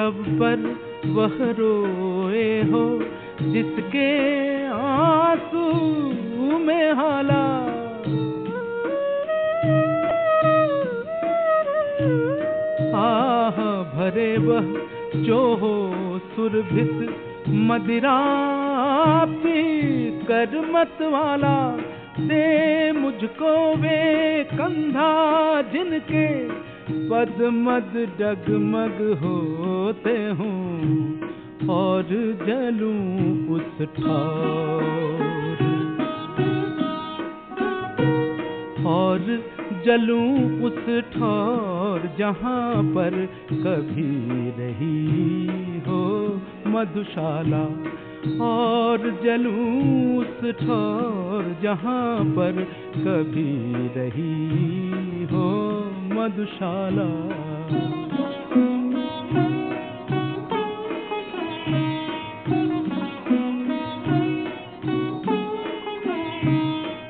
सब पर वह रोए हो जिसके आंसू में हाला। आह भरे वह जो हो सुरभित मदिरा पी कर मत वाला। दे मुझको वे कंधा जिनके पद मद डगमग होते हों और जलूं उस ठौर, और जलूं उस ठौर जहाँ पर कभी रही हो मधुशाला। और जलूं उस ठौर जहाँ पर कभी रही हो मधुशाला।